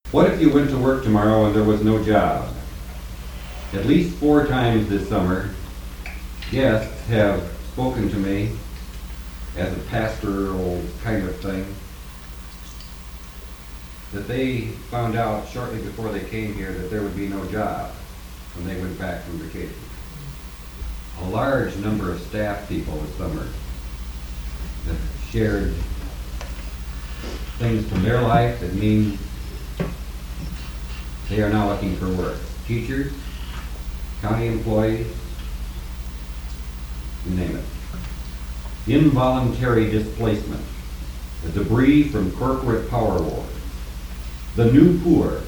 What if you went to work tomorrow and there was no job? At least 4 times this summer, guests have spoken to me as a pastoral kind of thing, that they found out shortly before they came here that there would be no job when they went back from vacation. A large number of staff people this summer have shared things from their life that mean they are now looking for work. Teachers, county employees, you name it. Involuntary displacement, the debris from corporate power wars, the new poor.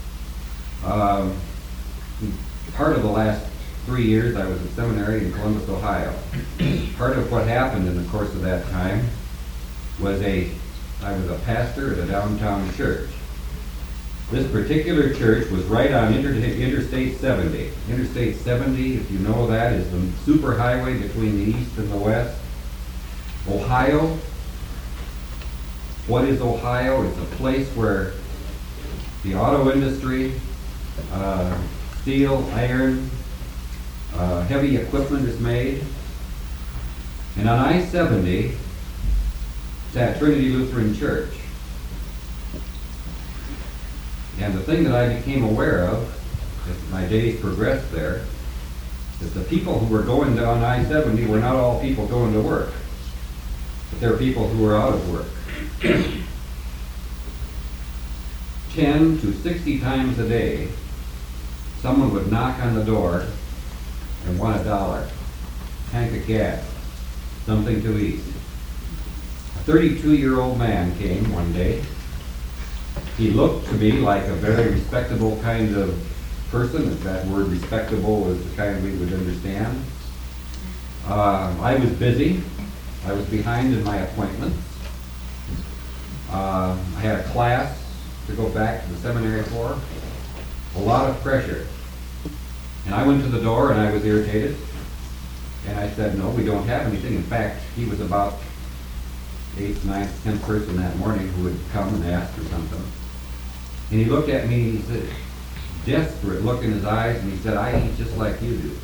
Part of the last 3 years I was at seminary in Columbus, Ohio. Part of what happened in the course of that time was I was a pastor at a downtown church. This particular church was right on Interstate 70. Interstate 70, if you know that, is the superhighway between the east and the west. Ohio. What is Ohio? It's a place where the auto industry, steel, iron, heavy equipment is made. And on I-70, it's at Trinity Lutheran Church. And the thing that I became aware of as my days progressed there is the people who were going down I-70 were not all people going to work, but there were people who were out of work. 10 to 60 times a day, someone would knock on the door and want $1, tank of gas, something to eat. A 32-year-old man came one day. He looked to me like a very respectable kind of person, if that word respectable is the kind we would understand. I was busy. I was behind in my appointments. I had a class to go back to the seminary for. A lot of pressure. And I went to the door and I was irritated. And I said, no, we don't have anything. In fact, he was about 8th, 9th, 10th person that morning who would come and ask for something. And he looked at me and he said, desperate look in his eyes, and he said, I eat just like you do.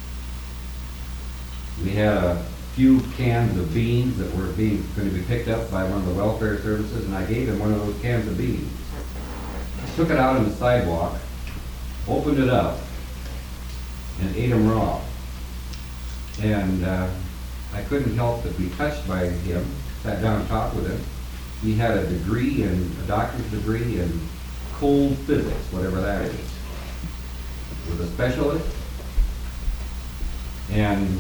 We had a few cans of beans that were going to be picked up by one of the welfare services, and I gave him one of those cans of beans. I took it out on the sidewalk, opened it up, and ate them raw. And I couldn't help but be touched by him. Sat down and talked with him. He had a degree, a doctorate degree in cold physics, whatever that is. Was a specialist, and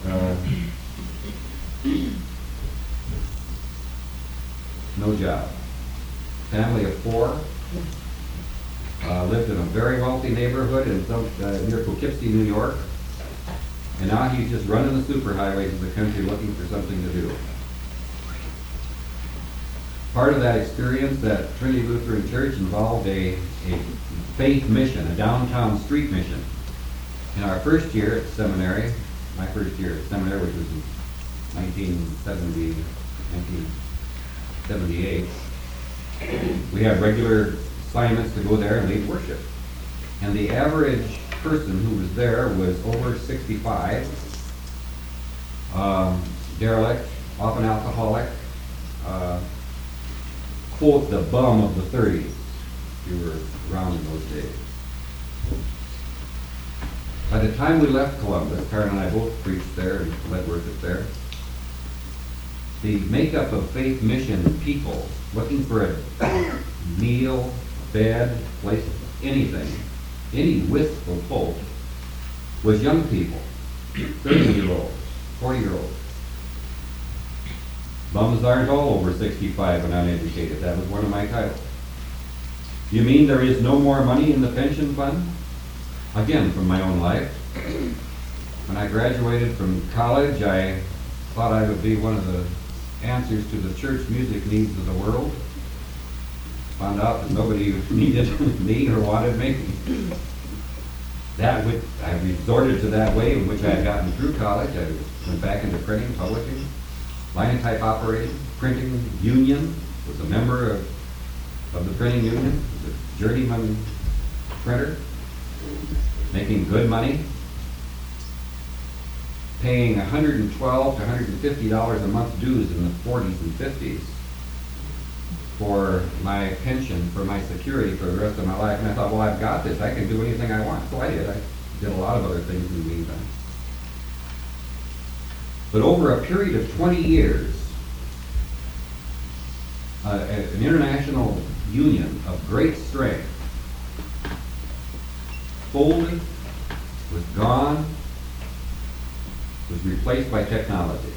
no job. Family of 4. Lived in a very wealthy neighborhood in near Poughkeepsie, New York. And now he's just running the superhighways of the country looking for something to do. Part of that experience at Trinity Lutheran Church involved a faith mission, a downtown street mission. In our first year at seminary, my first year at seminary, which was in 1978, we had regular assignments to go there and lead worship. And the average person who was there was over 65, derelict, often alcoholic, quote, the bum of the 30s, if you were around in those days. By the time we left Columbus, Karen and I both preached there and led worship there, the makeup of faith mission people looking for a meal, bed, place, anything, any wisp of hope, was young people, 30-year-olds, 40-year-olds. Bums aren't all over 65 and uneducated. That was one of my titles. You mean there is no more money in the pension fund? Again, from my own life. When I graduated from college, I thought I would be one of the answers to the church music needs of the world. Found out that nobody needed me or wanted me. I resorted to that way in which I had gotten through college. I went back into printing, publishing, linotype operating, printing union, was a member of of the printing union, the journeyman printer, making good money, paying $112 to $150 a month dues in the 40s and 50s for my pension, for my security for the rest of my life. And I thought, well, I've got this. I can do anything I want. So I did. I did a lot of other things in the meantime. But over a period of 20 years, an international union of great strength folded, was gone, was replaced by technology.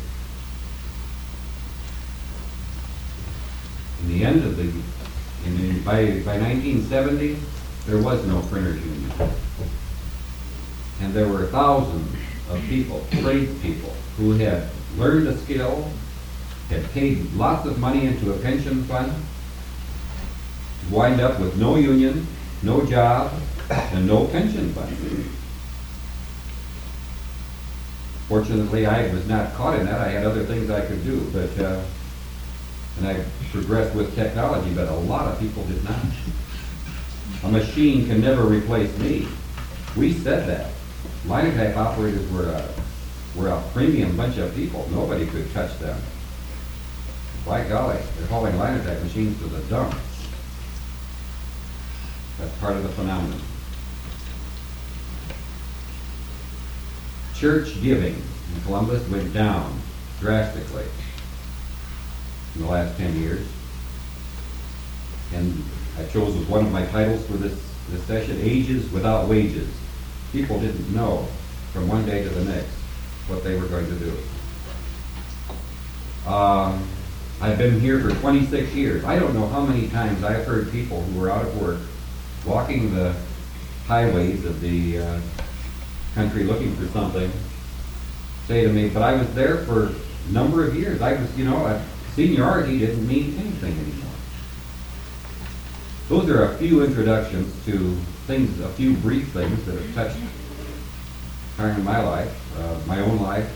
In the end of by 1970, there was no printers union. And there were thousands of people, tradespeople, who had learned a skill, had paid lots of money into a pension fund, to wind up with no union, no job, and no pension fund. Fortunately, I was not caught in that. I had other things I could do, but and I progressed with technology, but a lot of people did not. A machine can never replace me. We said that. Linotype operators were a premium bunch of people. Nobody could touch them. By golly, they're hauling linotype machines to the dump. That's part of the phenomenon. Church giving in Columbus went down drastically in the last 10 years. And I chose as one of my titles for this session, Ages Without Wages. People didn't know from one day to the next what they were going to do. I've been here for 26 years. I don't know how many times I've heard people who were out of work walking the highways of the country looking for something say to me, but I was there for a number of years. I was, seniority didn't mean anything anymore. Those are a few introductions to things, a few brief things that have touched kind of my life, my own life.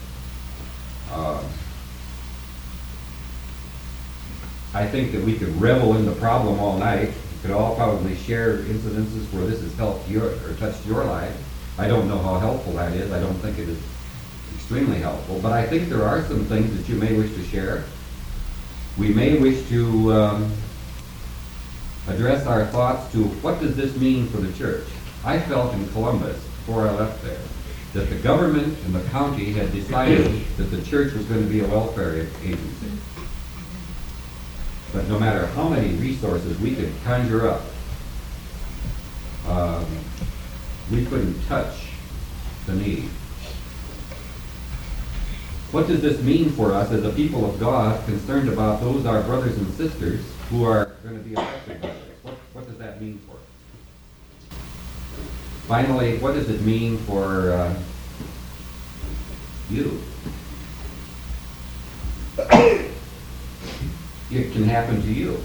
I think that we could revel in the problem all night. We could all probably share incidences where this has helped your or touched your life. I don't know how helpful that is. I don't think it is extremely helpful, but I think there are some things that you may wish to share. We may wish to address our thoughts to what does this mean for the church. I felt in Columbus, before I left there, that the government and the county had decided that the church was going to be a welfare agency. But no matter how many resources we could conjure up, we couldn't touch the need. What does this mean for us as a people of God concerned about those our brothers and sisters who are going to be affected by this? What does that mean for us? Finally, what does it mean for you? It can happen to you.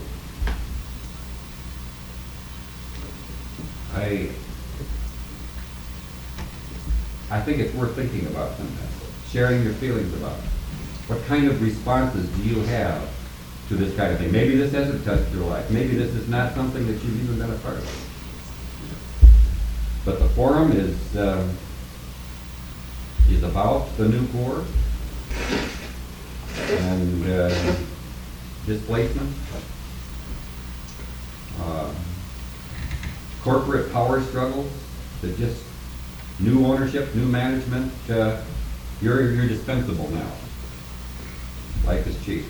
I think it's worth thinking about sometimes, sharing your feelings about it. What kind of responses do you have to this kind of thing? Maybe this hasn't touched your life. Maybe this is not something that you've even been a part of. But the forum is about the new poor and displacement, corporate power struggles, that just new ownership, new management. You're dispensable now. Life is cheap.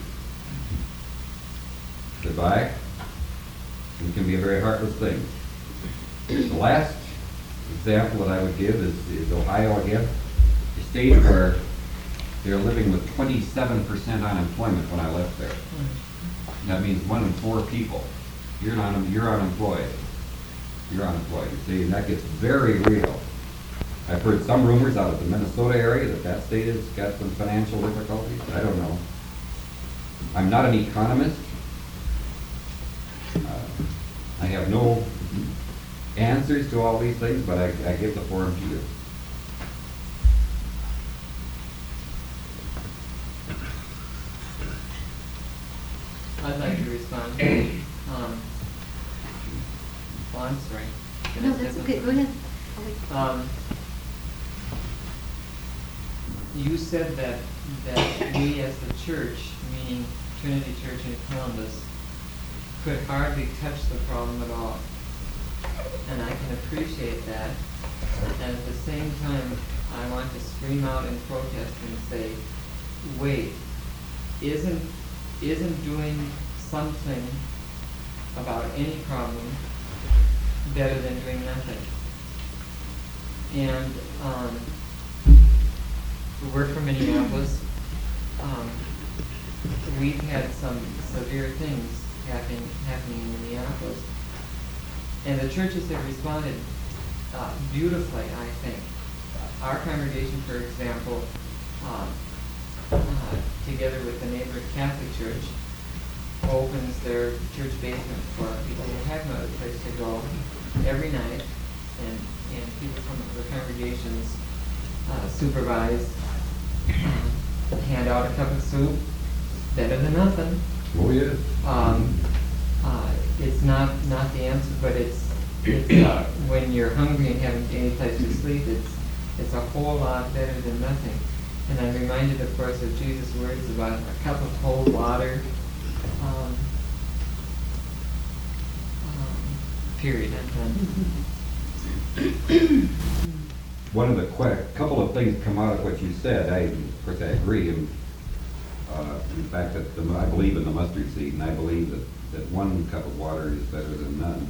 Goodbye. It can be a very heartless thing. The last example that I would give is Ohio again, a state where they're living with 27% unemployment when I left there. That means 1 in 4 people. You're unemployed. You're unemployed. You see, and that gets very real. I've heard some rumors out of the Minnesota area that state has got some financial difficulties. I don't know. I'm not an economist. I have no answers to all these things, but I give the forum to you. I'd like to respond. I'm sorry. Can I No, say that's something? okay, go ahead. I'll wait. You said that we as the church, meaning Trinity Church in Columbus, could hardly touch the problem at all. And I can appreciate that. And at the same time, I want to scream out in protest and say, wait, isn't doing something about any problem better than doing nothing? And we're from Minneapolis. We've had some severe things happening in Minneapolis, and the churches have responded beautifully, I think. Our congregation, for example, together with the neighboring Catholic church, opens their church basement for people who have no other place to go every night, and people from the congregations supervise, hand out a cup of soup, better than nothing. Oh, yes. It's not the answer, but it's when you're hungry and haven't any place to sleep, it's a whole lot better than nothing. And I'm reminded, of course, of Jesus' words about a cup of cold water. Period. I'm done. One of the couple of things come out of what you said. Of course, I agree. And, in fact, that I believe in the mustard seed, and I believe that one cup of water is better than none.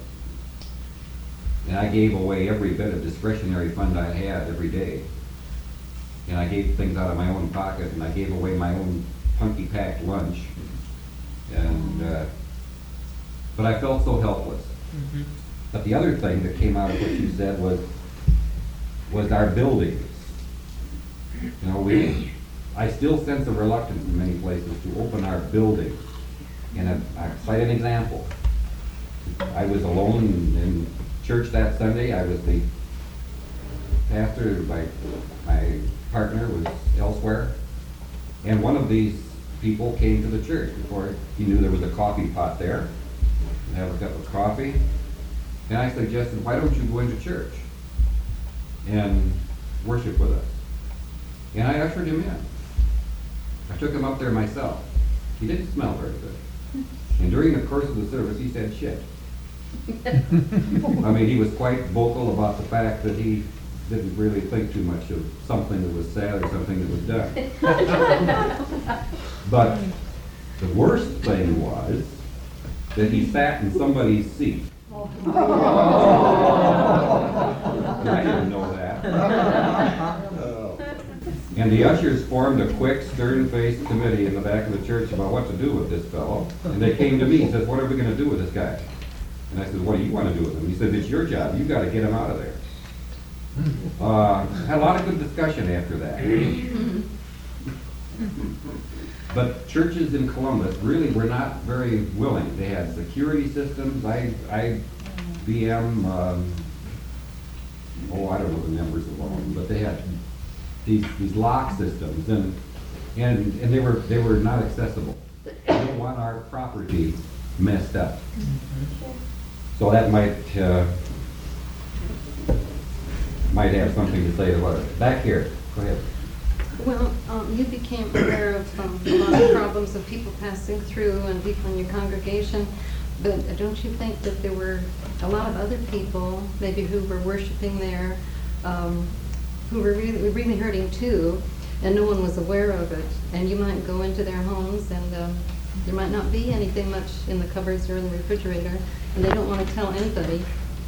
And I gave away every bit of discretionary fund I had every day. And I gave things out of my own pocket, and I gave away my own punky packed lunch. And but I felt so helpless. Mm-hmm. But the other thing that came out of what you said was our buildings. You know, I still sense a reluctance in many places to open our buildings. And I cite an example. I was alone in church that Sunday. I was the pastor. My partner was elsewhere. And one of these people came to the church before he knew there was a coffee pot there. And have a cup of coffee. And I suggested, why don't you go into church and worship with us? And I ushered him in. I took him up there myself. He didn't smell very good. And during the course of the service, he said shit. I mean, he was quite vocal about the fact that he didn't really think too much of something that was said or something that was done. But the worst thing was that he sat in somebody's seat. And I didn't know that. And the ushers formed a quick, stern-faced committee in the back of the church about what to do with this fellow. And they came to me and said, what are we going to do with this guy? And I said, what do you want to do with him? He said, it's your job. You've got to get him out of there. Had a lot of good discussion after that. But churches in Columbus really were not very willing. They had security systems, IBM, I don't know the numbers of them, but they had these lock systems, and they were not accessible. We don't want our property messed up. So that might have something to say about it. Back here, go ahead. Well, you became aware of a lot of problems of people passing through and people in your congregation, but don't you think that there were a lot of other people, maybe who were worshiping there, who were really hurting too, and no one was aware of it? And you might go into their homes and there might not be anything much in the cupboards or in the refrigerator, and they don't want to tell anybody.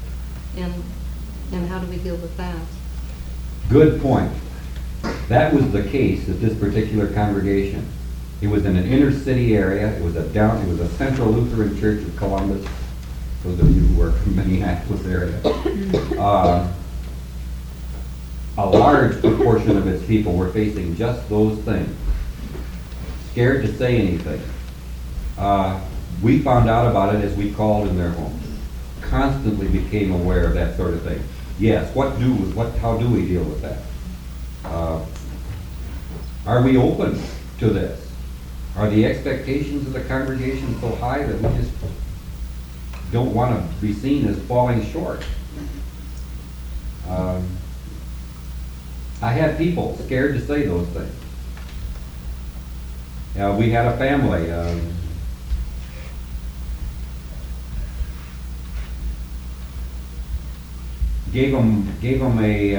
And how do we deal with that? Good point. That was the case at this particular congregation. It was in an inner city area. It was a Central Lutheran Church of Columbus. Those of you who are from Minneapolis area. A large proportion of its people were facing just those things. Scared to say anything. We found out about it as we called in their homes. Constantly became aware of that sort of thing. Yes, how do we deal with that? Are we open to this? Are the expectations of the congregation so high that we just don't want to be seen as falling short. I had people scared to say those things. We had a family, gave them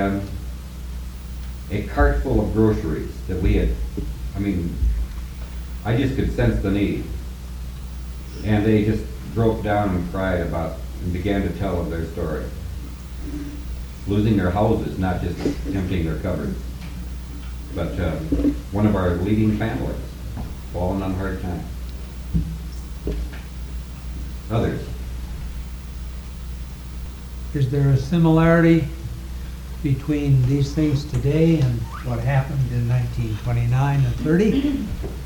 a cart full of groceries that we had. I mean, I just could sense the need, and they just broke down and cried about and began to tell of their story, losing their houses, not just emptying their cupboards, but one of our leading families falling on hard times. Others. Is there a similarity between these things today and what happened in 1929 and 30?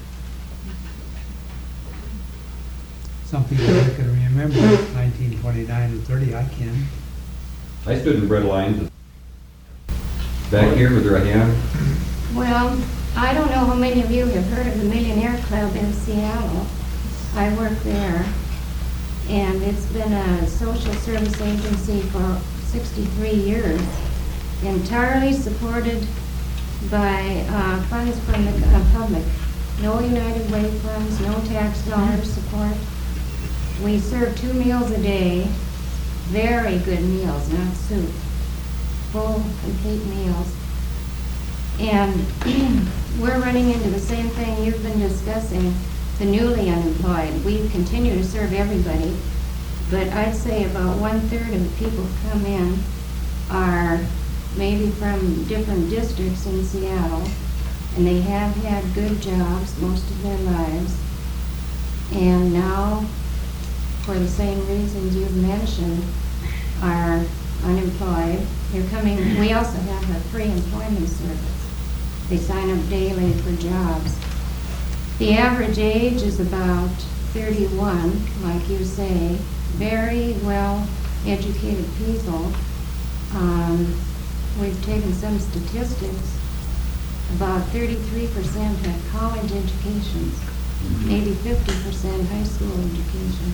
Some people can remember 1929 and 30. I can. I stood in red lines. Back here, was there a hand? Well, I don't know how many of you have heard of the Millionaire Club in Seattle. I work there, and it's been a social service agency for 63 years, entirely supported by funds from the public. No United Way funds, no tax dollars support. We serve 2 meals a day, very good meals, not soup, full, complete meals. And we're running into the same thing you've been discussing, the newly unemployed. We continue to serve everybody, but I'd say about 1/3 of the people who come in are maybe from different districts in Seattle, and they have had good jobs most of their lives. And now, for the same reasons you've mentioned, are unemployed. They're coming. We also have a free employment service. They sign up daily for jobs. The average age is about 31, like you say. Very well educated people. We've taken some statistics. About 33% have college educations, maybe 50% high school education.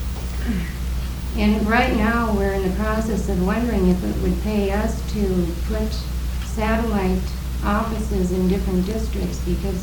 And right now we're in the process of wondering if it would pay us to put satellite offices in different districts because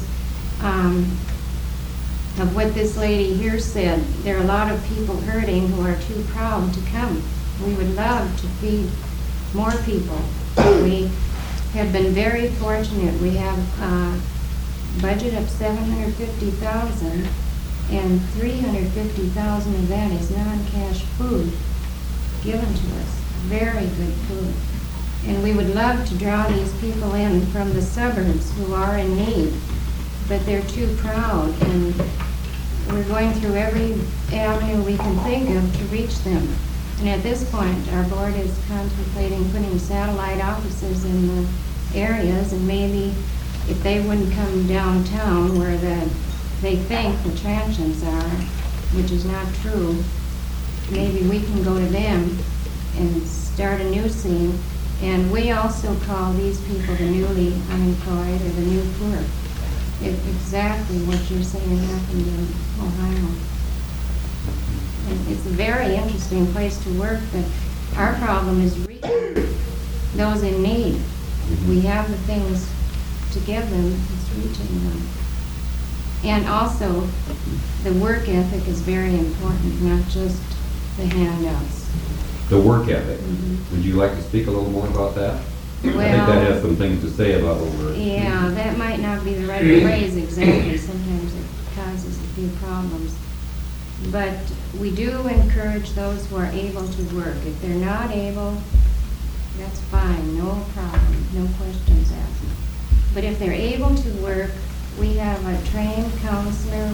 of what this lady here said. There are a lot of people hurting who are too proud to come. We would love to feed more people. We have been very fortunate. We have a budget of $750,000, and $350,000 of that is non-cash food given to us. Very good food. And we would love to draw these people in from the suburbs who are in need, but they're too proud, and we're going through every avenue we can think of to reach them. And at this point, our board is contemplating putting satellite offices in the areas, and maybe if they wouldn't come downtown where they think the transients are, which is not true, maybe we can go to them and start a new scene. And we also call these people the newly unemployed or the new poor. It's exactly what you're saying happened in Ohio. And it's a very interesting place to work, but our problem is reaching those in need. We have the things to give them, it's reaching them. And also, the work ethic is very important, not just the handouts. The work ethic. Would you like to speak a little more about that? I think Well, that has some things to say about what we're... yeah, that might not be the right phrase exactly. Sometimes it causes a few problems. But we do encourage those who are able to work. If they're not able, that's fine, no problem, no questions asked. But if they're able to work, we have a trained counselor,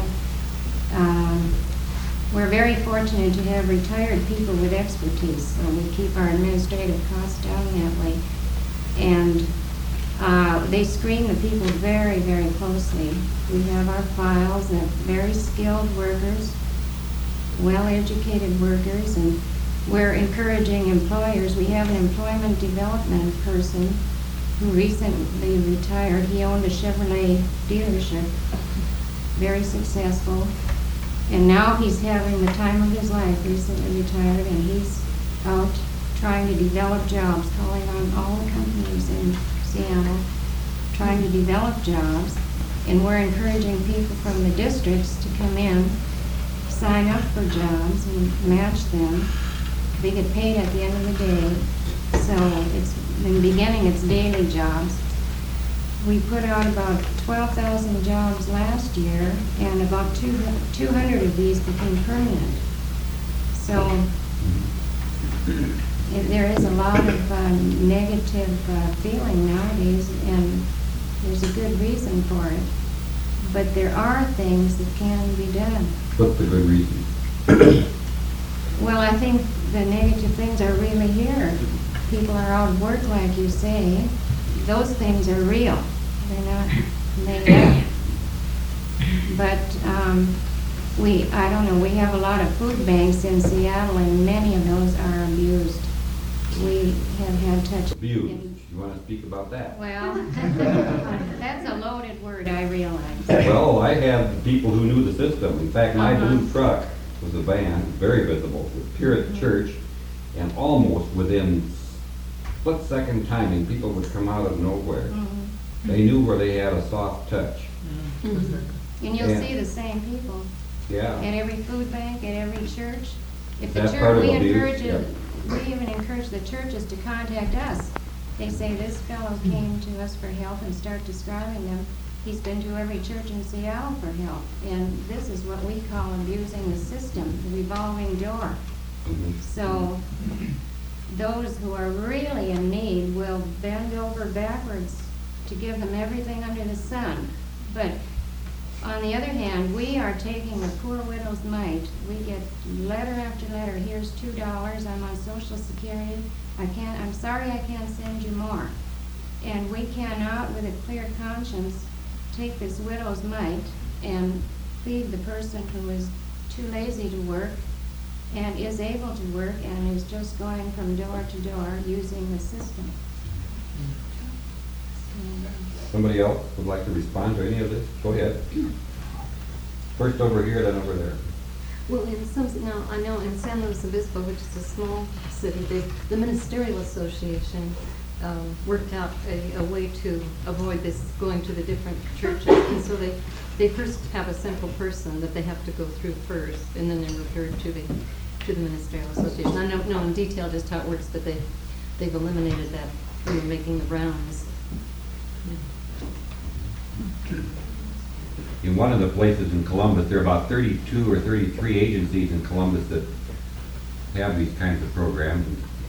we're very fortunate to have retired people with expertise, so we keep our administrative costs down that way. And they screen the people very, very closely. We have our files of very skilled workers, well-educated workers, and we're encouraging employers. We have an employment development person who recently retired. He owned a Chevrolet dealership, very successful. And now he's having the time of his life, recently retired, and he's out trying to develop jobs, calling on all the companies in Seattle, trying to develop jobs. And we're encouraging people from the districts to come in, sign up for jobs and match them. They get paid at the end of the day. So it's, in the beginning, it's daily jobs. We put out about 12,000 jobs last year, and about 200 of these became permanent. So there is a lot of negative feeling nowadays, and there's a good reason for it. But there are things that can be done. What's the good reason? Well, I think the negative things are really here. People are out of work, like you say. Those things are real. They're not made up. But I don't know, we have a lot of food banks in Seattle, and many of those are abused. We have had touch. Abused. You want to speak about that? Well, that's a loaded word, I realize. Well, I have people who knew the system. In fact, my Uh-huh. blue truck was a van, very visible, appeared at the church, and almost within split-second timing, people would come out of nowhere. Mhm. They knew where they had a soft touch. Mhm. And you'll Yeah. see the same people Yeah. at every food bank, at every church. If the That's church, part of we abuse, encourage yeah. we even encourage the churches to contact us. They say, this fellow came to us for help, and start describing them. He's been to every church in Seattle for help. And this is what we call abusing the system, the revolving door. Mhm. So those who are really in need will bend over backwards to give them everything under the sun. But on the other hand, we are taking the poor widow's mite. We get letter after letter, here's $2, I'm on Social Security, I'm sorry I can't send you more. And we cannot, with a clear conscience, take this widow's mite and feed the person who is too lazy to work and is able to work and is just going from door to door using the system. Somebody else would like to respond to any of this? Go ahead. First over here, then over there. Well, now, I know in San Luis Obispo, which is a small city, the Ministerial Association worked out a way to avoid this going to the different churches. And so they first have a central person that they have to go through first, and then they're referred to the Ministerial Association. I don't know in detail just how it works, but they've eliminated that when you're making the rounds. In one of the places in Columbus, there are about 32 or 33 agencies in Columbus that have these kinds of programs.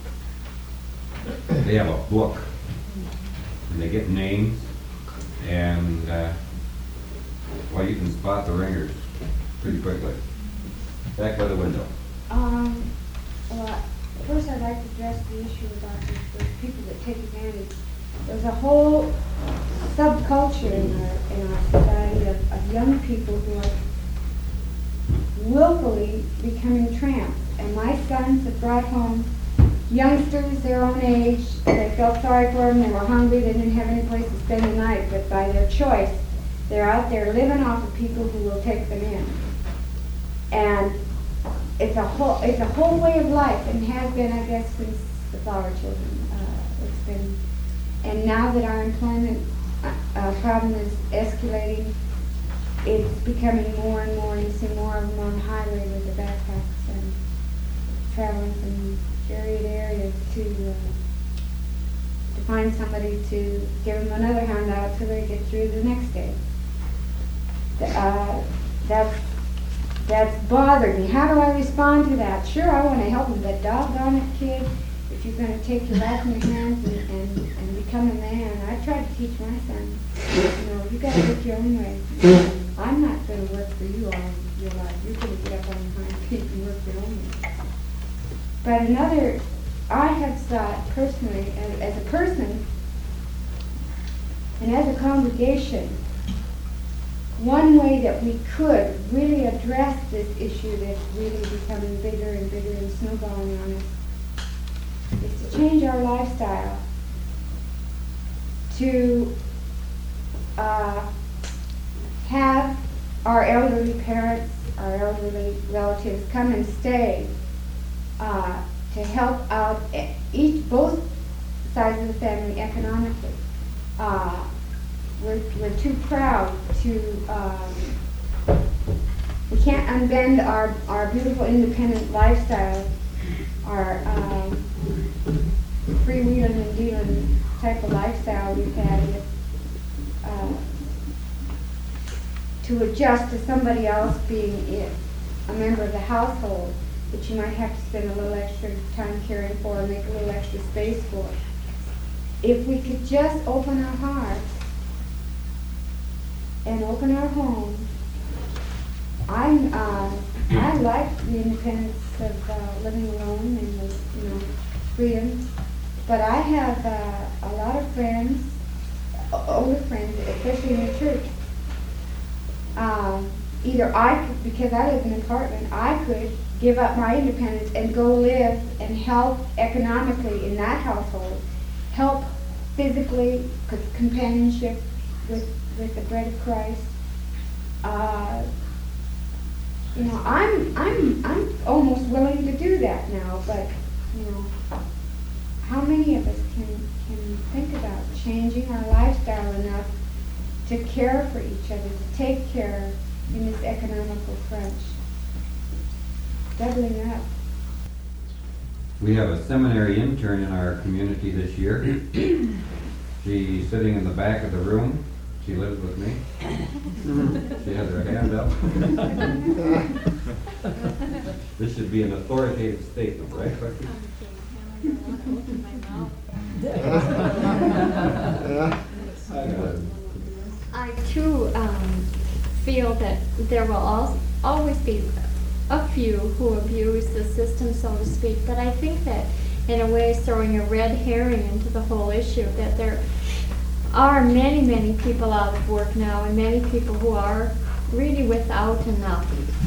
They have a book, and they get names, and well, you can spot the ringers pretty quickly. Back by the window. Well, first I'd like to address the issue about the people that take advantage. There's a whole subculture in our society of young people who are willfully becoming tramps. And my sons have brought home youngsters their own age. They felt sorry for them. They were hungry. They didn't have any place to spend the night. But by their choice, they're out there living off of people who will take them in. And it's a whole way of life, and has been, I guess, since the Flower Children. It's been, and now that our employment problem is escalating, it's becoming more and more. You see more of them on the highway with the backpacks and traveling from area to area to find somebody to give them another handout till they get through the next day. That's bothered me. How do I respond to that? Sure, I want to help them, but doggone it, kid, if you're going to take your life in your hands and become a man. I tried to teach my son, you got to look your own way. I'm not going to work for you all your life. You're going to get up on your hind feet and work your own way. But I have thought personally, as a person and as a congregation, one way that we could really address this issue that's really becoming bigger and bigger and snowballing on us is to change our lifestyle to have our elderly parents, our elderly relatives come and stay to help out both sides of the family economically. We're too proud to, we can't unbend our beautiful independent lifestyle, our freewheeling and dealing type of lifestyle we've had to adjust to somebody else being a member of the household that you might have to spend a little extra time caring for and make a little extra space for. If we could just open our hearts and open our homes, I like the independence of living alone and the freedom, but I have a lot of friends, older friends, especially in the church. Either I could, because I live in an apartment, I could give up my independence and go live and help economically in that household, help physically, companionship with the bread of Christ. I'm almost willing to do that now, but how many of us can think about changing our lifestyle enough to care for each other, to take care in this economical crunch? Doubling up. We have a seminary intern in our community this year. She's sitting in the back of the room. She lives with me. She has her hand up. This should be an authoritative statement, right, Becky? I too feel that there will always be a few who abuse the system, so to speak, but I think that in a way is throwing a red herring into the whole issue, that there are many, many people out of work now and many people who are really without enough.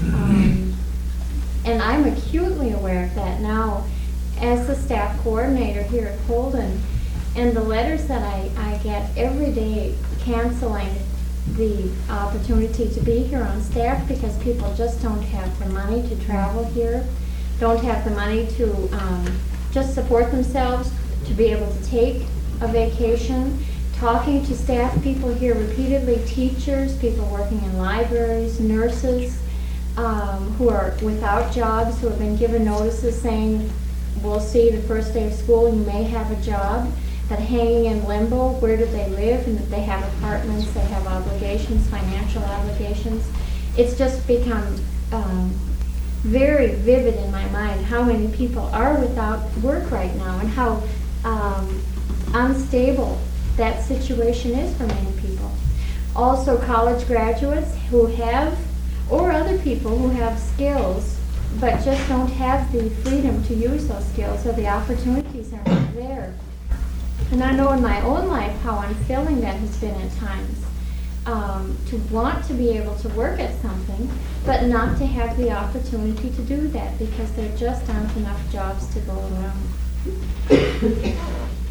And I'm acutely aware of that now as the staff coordinator here at Holden, and the letters that I get every day canceling the opportunity to be here on staff because people just don't have the money to travel here, don't have the money to just support themselves, to be able to take a vacation. Talking to staff people here repeatedly, teachers, people working in libraries, nurses who are without jobs, who have been given notices saying, we'll see the first day of school, you may have a job, but hanging in limbo, where do they live? And that they have apartments, they have obligations, financial obligations. It's just become very vivid in my mind how many people are without work right now and how unstable that situation is for many people. Also college graduates who have, or other people who have skills but just don't have the freedom to use those skills, or the opportunities are not there. And I know in my own life how unfilling that has been at times, to want to be able to work at something but not to have the opportunity to do that because there just aren't enough jobs to go around.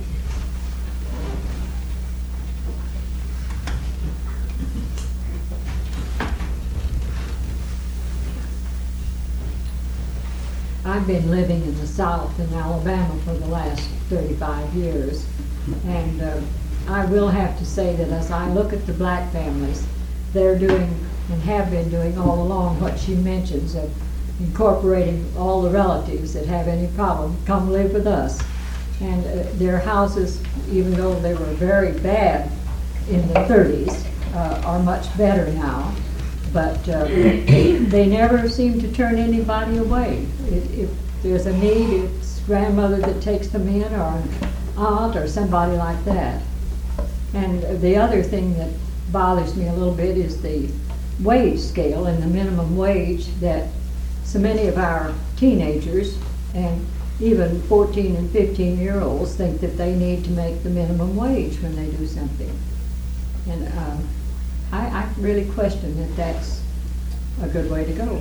I've been living in the South in Alabama for the last 35 years, and I will have to say that as I look at the black families, they're doing and have been doing all along what she mentions of incorporating all the relatives that have any problem, come live with us. And their houses, even though they were very bad in the 30s, are much better now. But they never seem to turn anybody away. If there's a need, it's grandmother that takes them in, or an aunt, or somebody like that. And the other thing that bothers me a little bit is the wage scale and the minimum wage that so many of our teenagers and even 14 and 15-year-olds think that they need to make the minimum wage when they do something. And I really question that that's a good way to go.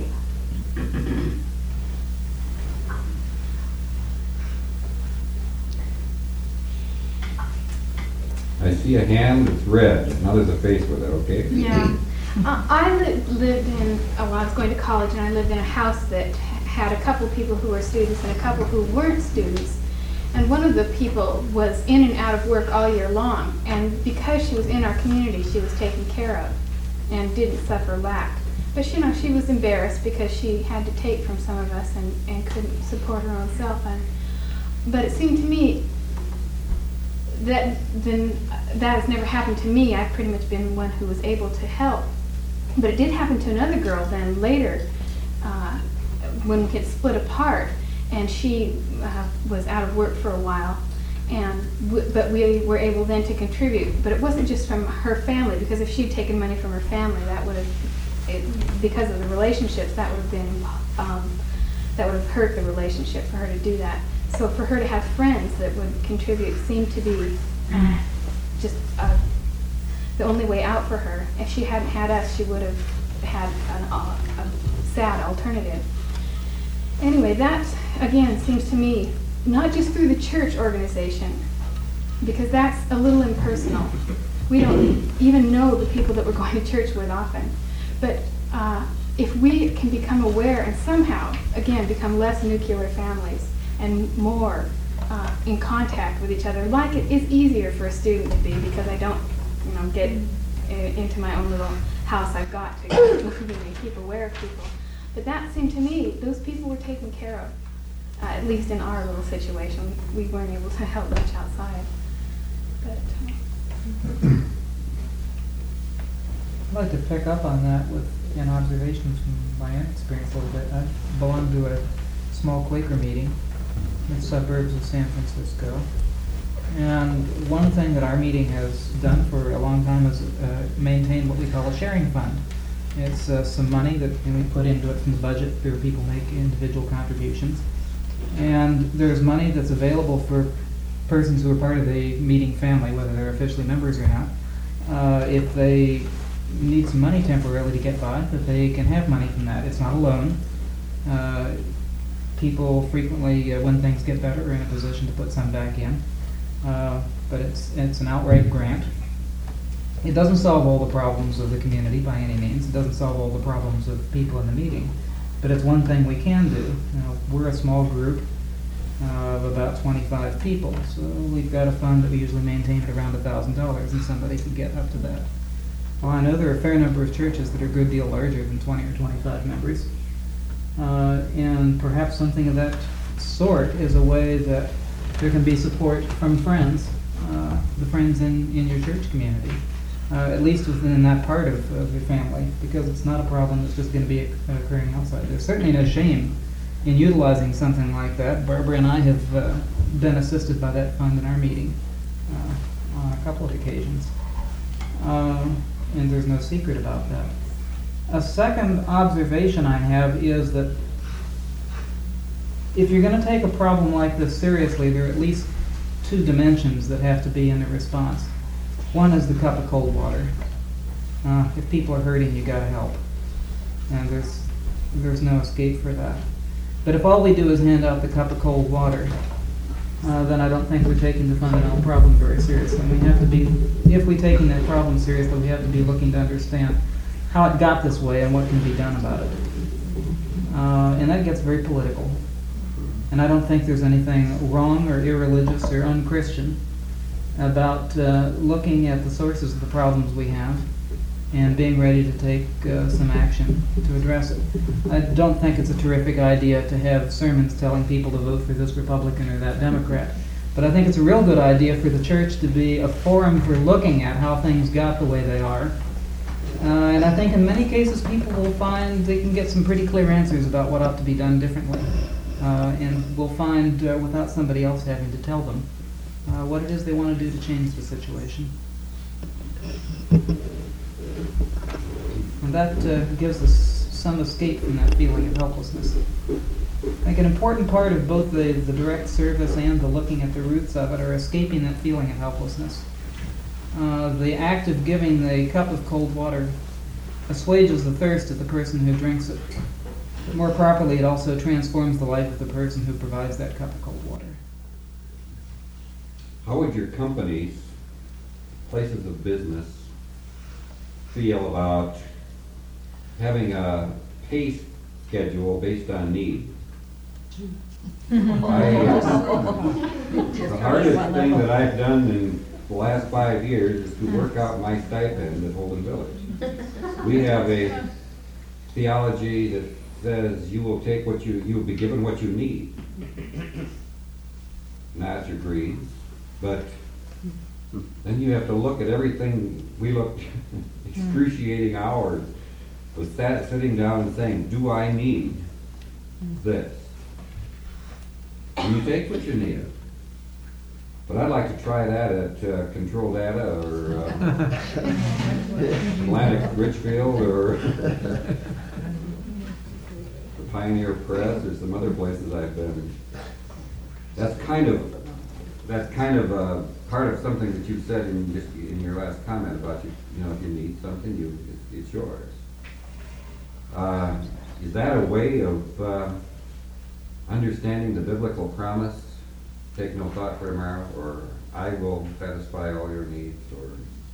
I see a hand that's red. Now there's a face with it, okay? Yeah, lived in, well, I was going to college, and I lived in a house that had a couple people who were students and a couple who weren't students. And one of the people was in and out of work all year long. And because she was in our community, she was taken care of and didn't suffer lack. But you know, she was embarrassed because she had to take from some of us and couldn't support her own self. But it seemed to me that that has never happened to me. I've pretty much been one who was able to help. But it did happen to another girl then later when we had split apart, and she was out of work for a while. But we were able then to contribute. But it wasn't just from her family, because if she'd taken money from her family, that would have, because of the relationships, that would have been that would have hurt the relationship for her to do that. So for her to have friends that would contribute seemed to be just the only way out for her. If she hadn't had us, she would have had a sad alternative. Anyway, that again seems to me, not just through the church organization, because that's a little impersonal. We don't even know the people that we're going to church with often. But if we can become aware and somehow, again, become less nuclear families and more in contact with each other, like it is easier for a student to be, because I don't, get into my own little house I've got to keep aware of people. But that seemed to me, those people were taken care of, at least in our little situation. We weren't able to help much outside. But I'd like to pick up on that with an observation from my own experience a little bit. I belong to a small Quaker meeting in the suburbs of San Francisco. And one thing that our meeting has done for a long time is maintain what we call a sharing fund. It's some money that we put into it from the budget where people make individual contributions. And there's money that's available for persons who are part of the meeting family, whether they're officially members or not. If they need some money temporarily to get by, that they can have money from that. It's not a loan. People frequently, when things get better, are in a position to put some back in. But it's an outright grant. It doesn't solve all the problems of the community by any means. It doesn't solve all the problems of people in the meeting. But it's one thing we can do. We're a small group of about 25 people, so we've got a fund that we usually maintain at around $1,000, and somebody could get up to that. Well, I know there are a fair number of churches that are a good deal larger than 20 or 25 members. And perhaps something of that sort is a way that there can be support from friends, the friends in your church community, at least within that part of your family, because it's not a problem that's just going to be occurring outside. There's certainly no shame in utilizing something like that. Barbara and I have been assisted by that fund in our meeting on a couple of occasions, and there's no secret about that. A second observation I have is that if you're going to take a problem like this seriously, there are at least two dimensions that have to be in the response. One is the cup of cold water. If people are hurting, you got to help, and there's no escape for that. But if all we do is hand out the cup of cold water, then I don't think we're taking the fundamental problem very seriously. And we have to be, if we're taking that problem seriously, we have to be looking to understand how it got this way and what can be done about it. And that gets very political. And I don't think there's anything wrong or irreligious or unchristian about looking at the sources of the problems we have and being ready to take some action to address it. I don't think it's a terrific idea to have sermons telling people to vote for this Republican or that Democrat. But I think it's a real good idea for the church to be a forum for looking at how things got the way they are. And I think in many cases people will find they can get some pretty clear answers about what ought to be done differently. And will find, without somebody else having to tell them, what it is they want to do to change the situation. And that gives us some escape from that feeling of helplessness. I think an important part of both the direct service and the looking at the roots of it are escaping that feeling of helplessness. The act of giving the cup of cold water assuages the thirst of the person who drinks it. But more properly, it also transforms the life of the person who provides that cup of cold water. How would your companies, places of business, feel about having a pay schedule based on need. The hardest thing that I've done in the last 5 years is to work out my stipend at Holden Village. We have a theology that says you will take what you will be given what you need. Not your greed, but then you have to look at everything. We looked excruciating hours with sitting down and saying, do I need this? And you take what you need. But I'd like to try that at Control Data or Atlantic Richfield or the Pioneer Press or some other places I've been. That's kind of part of something that you said in your last comment about if you need something, it's yours. Is that a way of understanding the biblical promise? Take no thought for tomorrow, or I will satisfy all your needs, or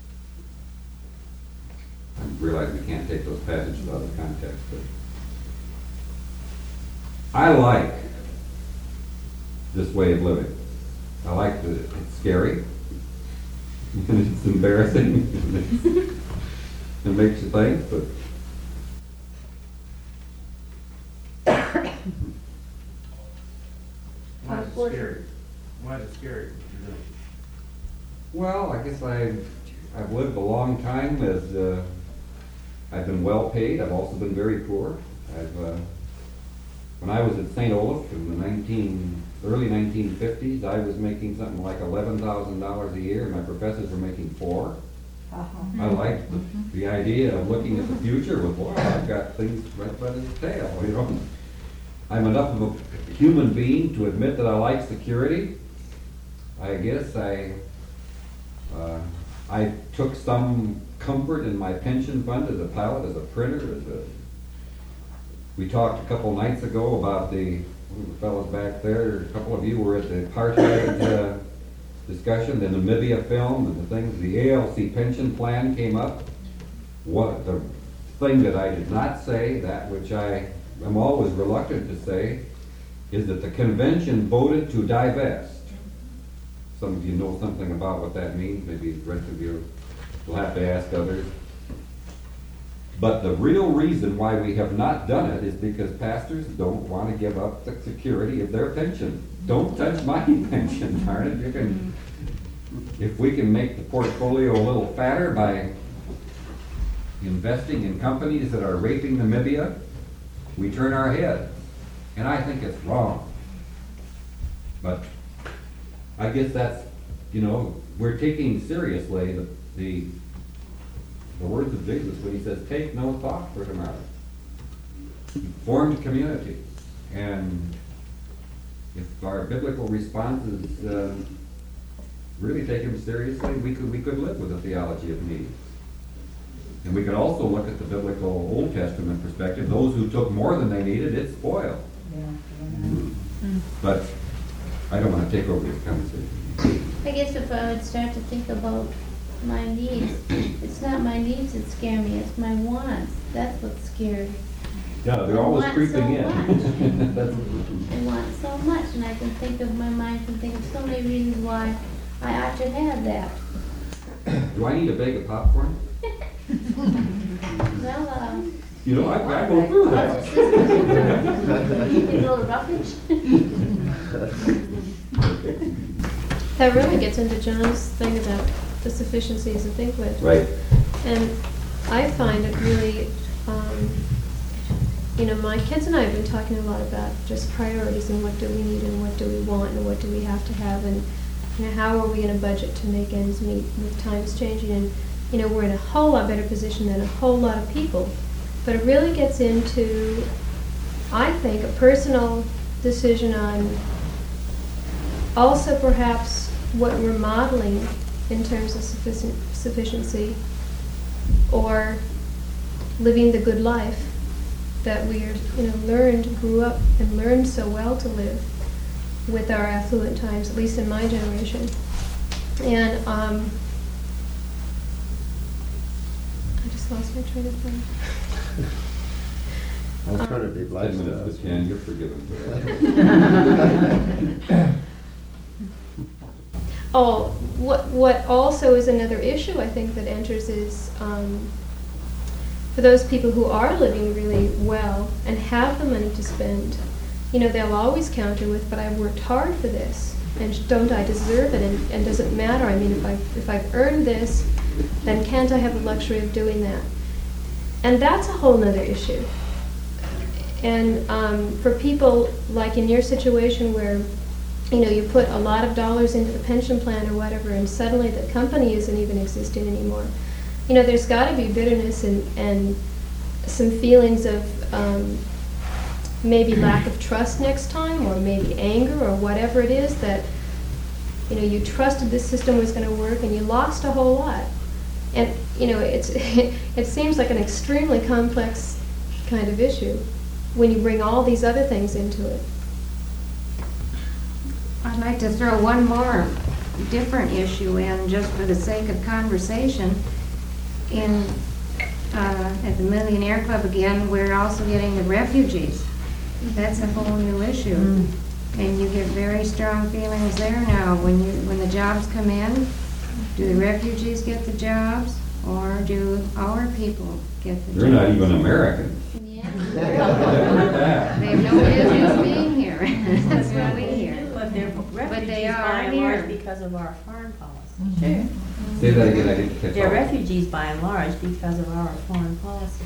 I realize we can't take those passages out of context, but I like this way of living. I like that it's scary, and it's embarrassing, it makes you think, but why is it scary? Why is it scary? well, I guess I've lived a long time as I've been well paid. I've also been very poor. When I was at St. Olaf in the early 1950s, I was making something like $11,000 a year, and my professors were making $4,000. I liked the idea of looking at the future with, wow, I've got things right by the tail, I'm enough of a human being to admit that I like security. I guess I took some comfort in my pension fund as a pilot, as a printer, we talked a couple nights ago about the fellows back there, a couple of you were at the apartheid discussion, the Namibia film and the things, the ALC pension plan came up. What the thing that I did not say, that which I am always reluctant to say, is that the convention voted to divest. Some of you know something about what that means, maybe the rest of you will have to ask others. But the real reason why we have not done it is because pastors don't want to give up the security of their pension. Don't touch my pension, darn it. If we can make the portfolio a little fatter by investing in companies that are raping Namibia, we turn our head. And I think it's wrong. But I guess that's, we're taking seriously the words of Jesus when he says, take no thought for tomorrow. Formed community. And if our biblical response is really take him seriously, we could live with a theology of need. And we could also look at the biblical Old Testament perspective. Those who took more than they needed, it spoiled. But I don't want to take over this conversation. I guess if I would start to think about my needs, it's not my needs that scare me, it's my wants. That's what's scary. Yeah, they're always creeping in. I want so much, and I can think of, my mind can think of so many reasons why I ought to have that. Do I need a bag of popcorn? Well, I go through that. You can go to Roughage. That really gets into John's thing about the sufficiencies to think with. Right. And I find it really, my kids and I have been talking a lot about just priorities and what do we need and what do we want and what do we have to have and how are we going to budget to make ends meet with times changing. And we're in a whole lot better position than a whole lot of people. But it really gets into, I think, a personal decision on also perhaps what we're modeling in terms of sufficiency or living the good life that we are, grew up and learned so well to live with our affluent times, at least in my generation. And I just lost my train of thought. Alternative 10 minutes lifestyles. to 10, you're forgiven for that. Oh, what also is another issue I think that enters is for those people who are living really well and have the money to spend, they'll always counter with, but I've worked hard for this, and don't I deserve it, and does it matter? I mean, if I've earned this, then can't I have the luxury of doing that? And that's a whole nother issue. And for people like in your situation where you put a lot of dollars into the pension plan or whatever, and suddenly the company isn't even existing anymore. There's got to be bitterness and some feelings of maybe lack of trust next time, or maybe anger, or whatever it is that, you trusted this system was going to work and you lost a whole lot. And, it seems like an extremely complex kind of issue when you bring all these other things into it. I'd like to throw one more different issue in, just for the sake of conversation. At the Millionaire Club again, we're also getting the refugees. That's a whole new issue. And you get very strong feelings there now. When the jobs come in, do the refugees get the jobs, or do our people get the jobs? They're not even Americans. They have no business being here. That's what we hear. But they're refugees they are by and here. large because of our foreign policy. Sure. Say that again, I didn't catch They're all. refugees by and large because of our foreign policy.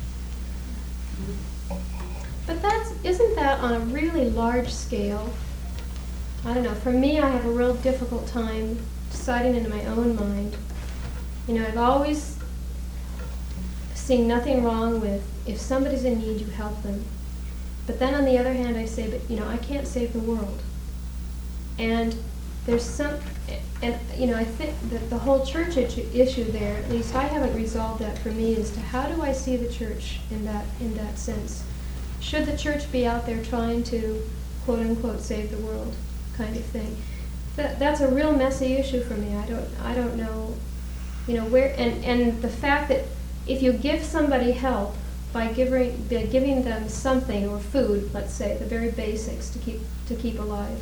But isn't that on a really large scale? I don't know, for me, I have a real difficult time deciding in my own mind. I've always seen nothing wrong with, if somebody's in need, you help them. But then on the other hand, I say, but I can't save the world. And there's I think that the whole church issue there, at least I haven't resolved that for me, as to how do I see the church in that sense. Should the church be out there trying to, quote unquote, save the world, kind of thing? That's a real messy issue for me. I don't know, where, and the fact that if you give somebody help by giving them something, or food, let's say, the very basics to keep alive,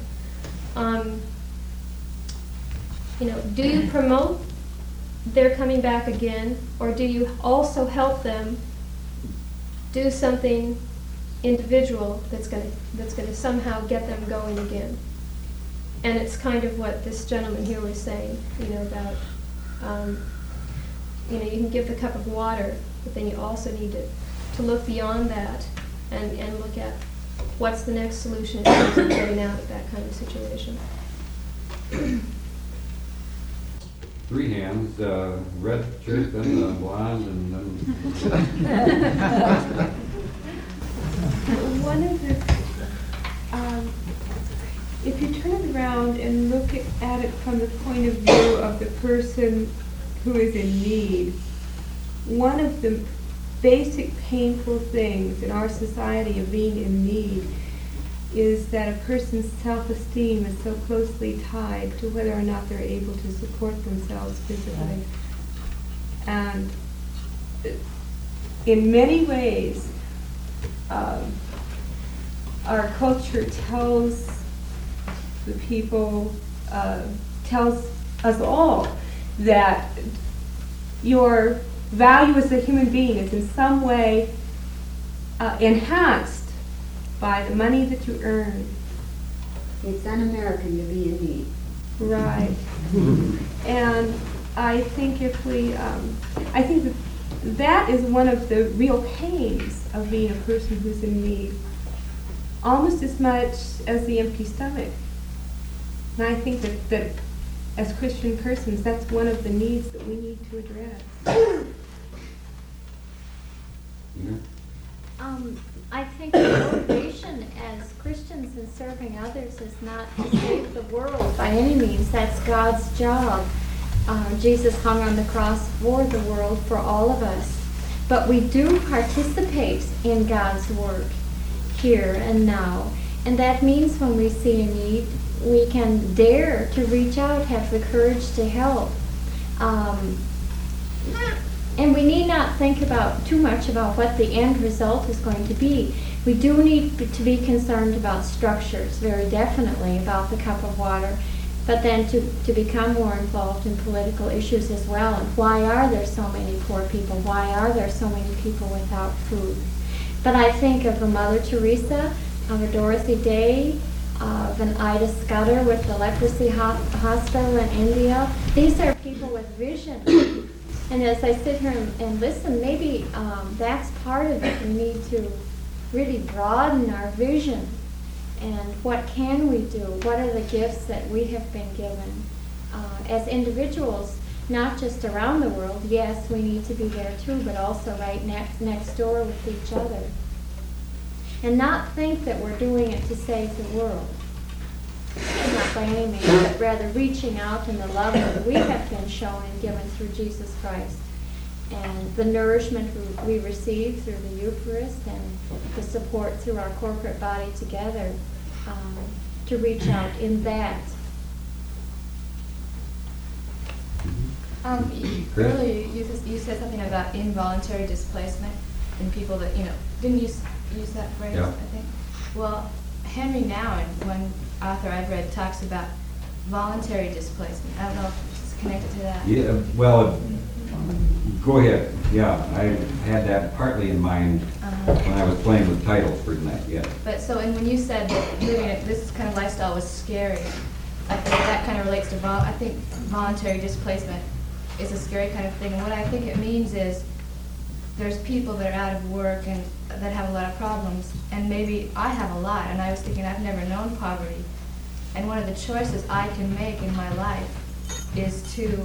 do you promote their coming back again, or do you also help them do something individual that's going to somehow get them going again? And it's kind of what this gentleman here was saying, about you can give the cup of water, but then you also need to look beyond that and look at what's the next solution in terms of getting out of that kind of situation. 3 hands, red chick, then blonde, and then... One of the, if you turn it around and look at it from the point of view of the person who is in need, one of the basic painful things in our society of being in need is that a person's self-esteem is so closely tied to whether or not they're able to support themselves physically. And in many ways, our culture tells the people, tells us all that your value as a human being is in some way enhanced by the money that you earn. It's un-American to be in need. Right. And I think I think that is one of the real pains of being a person who's in need, almost as much as the empty stomach. And I think that as Christian persons, that's one of the needs that we need to address. I think the motivation as Christians in serving others is not to save the world by any means. That's God's job. Jesus hung on the cross for the world, for all of us. But we do participate in God's work here and now. And that means when we see a need, we can dare to reach out, have the courage to help. And we need not think about too much about what the end result is going to be. We do need to be concerned about structures, very definitely, about the cup of water, but then to become more involved in political issues as well. And why are there so many poor people? Why are there so many people without food? But I think of a Mother Teresa, of a Dorothy Day, of an Ida Scudder with the leprosy hospital in India. These are people with vision. And as I sit here and listen, maybe that's part of it. We need to really broaden our vision. And what can we do? What are the gifts that we have been given as individuals, not just around the world? Yes, we need to be there too, but also right next door with each other. And not think that we're doing it to save the world. Not by any means, but rather reaching out in the love that we have been shown and given through Jesus Christ. And the nourishment we receive through the Eucharist and the support through our corporate body together to reach out in that. Earlier you said something about involuntary displacement and people that, didn't you use that phrase, Yeah. I think? Well, Henry Nouwen, one author I've read, talks about voluntary displacement. I don't know if it's connected to that. Yeah, well, go ahead. Yeah, I had that partly in mind when I was playing with titles for tonight, yeah. But so, and when you said that living this kind of lifestyle was scary, I think that kind of relates to, I think voluntary displacement is a scary kind of thing. And what I think it means is there's people that are out of work and that have a lot of problems, and maybe I have a lot, and I was thinking I've never known poverty. And one of the choices I can make in my life is to,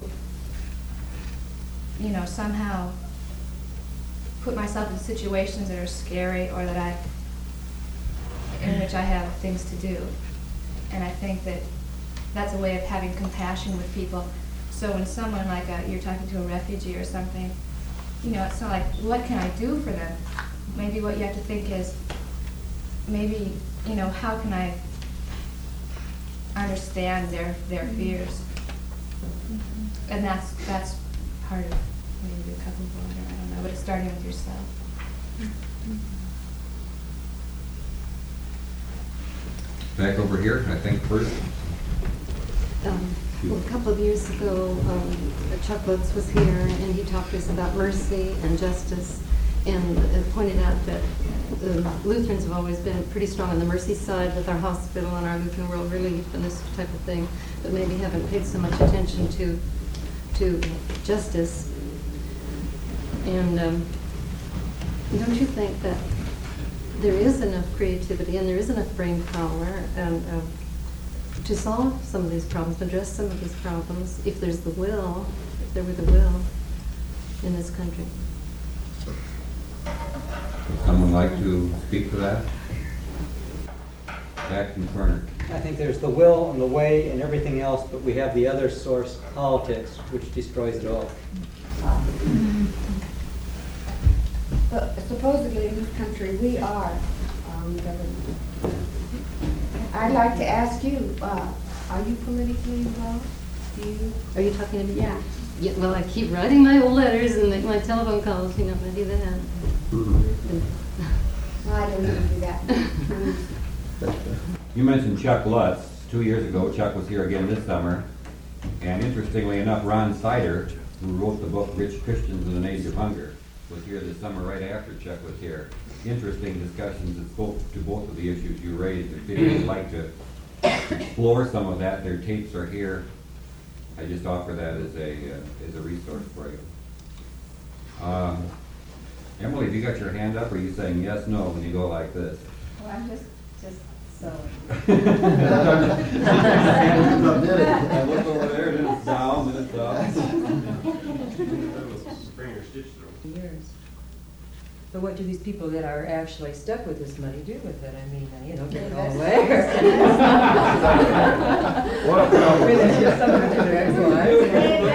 somehow put myself in situations that are scary or that in which I have things to do. And I think that that's a way of having compassion with people. So when someone like you're talking to a refugee or something, it's not like, what can I do for them? Maybe what you have to think is, maybe, how can I understand their fears? And that's part of maybe a cup of water, I don't know, but it's starting with yourself. Back over here, I think first. Well, a couple of years ago, Chuck Lutz was here, and he talked to us about mercy and justice, and pointed out that Lutherans have always been pretty strong on the mercy side with our hospital and our Lutheran World Relief and this type of thing, but maybe haven't paid so much attention to justice. And don't you think that there is enough creativity and there is enough brain power and to solve some of these problems, address some of these problems, if there's the will, if there were the will in this country? Would someone like to speak to that? Back in the corner. I think there's the will and the way and everything else, but we have the other source, politics, which destroys it all. But supposedly in this country, we are government. I'd like to ask you, are you politically involved? Are you talking to me? Yeah. Yeah, well, I keep writing my old letters and my telephone calls, I do that. Well, I don't even do that. You mentioned Chuck Lutz. 2 years ago, Chuck was here again this summer. And interestingly enough, Ron Sider, who wrote the book Rich Christians in an Age of Hunger, was here this summer right after Chuck was here. Interesting discussions that spoke to both of the issues you raised. If people would like to explore some of that, their tapes are here. I just offer that as a resource for you. Emily, have you got your hand up, or are you saying yes, no when you go like this? Well, I'm just so. I look over there, and it's down, and it's up. Years. But what do these people that are actually stuck with this money do with it? I mean, give it all away. Really, it's just something to their ex-wives.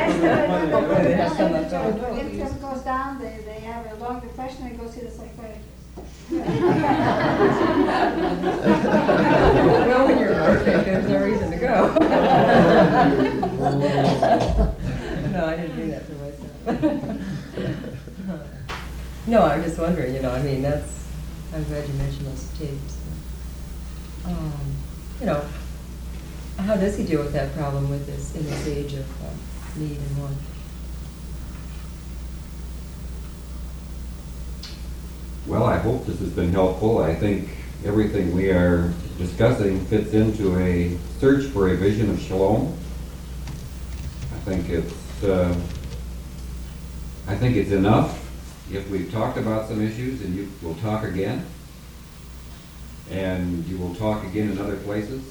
When income goes down, they have a long depression and go see the psychiatrist. Well, when you're perfect, there's no reason to go. No, I didn't do that for myself. No, I'm just wondering, you know, I mean, that's, I'm glad you mentioned those tapes. You know, how does he deal with that problem with this, in this age of need and want? Well, I hope this has been helpful. I think everything we are discussing fits into a search for a vision of shalom. I think it's enough if we've talked about some issues, and you will talk again, and you will talk again in other places.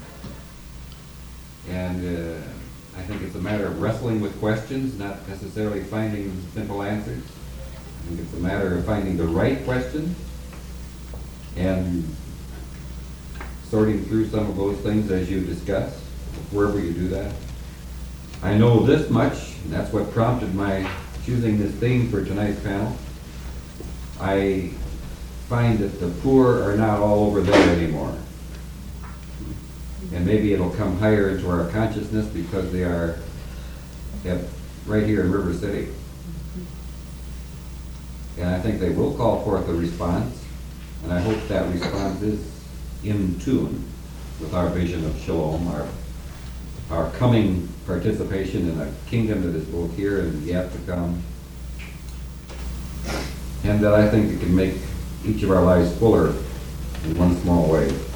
And I think it's a matter of wrestling with questions, not necessarily finding simple answers. I think it's a matter of finding the right questions and sorting through some of those things as you discuss, wherever you do that. I know this much, and that's what prompted my choosing this theme for tonight's panel. I find that the poor are not all over there anymore. And maybe it'll come higher into our consciousness because they are right here in River City. And I think they will call forth a response, and I hope that response is in tune with our vision of shalom, our coming participation in a kingdom that is both here and yet to come. And that I think it can make each of our lives fuller in one small way.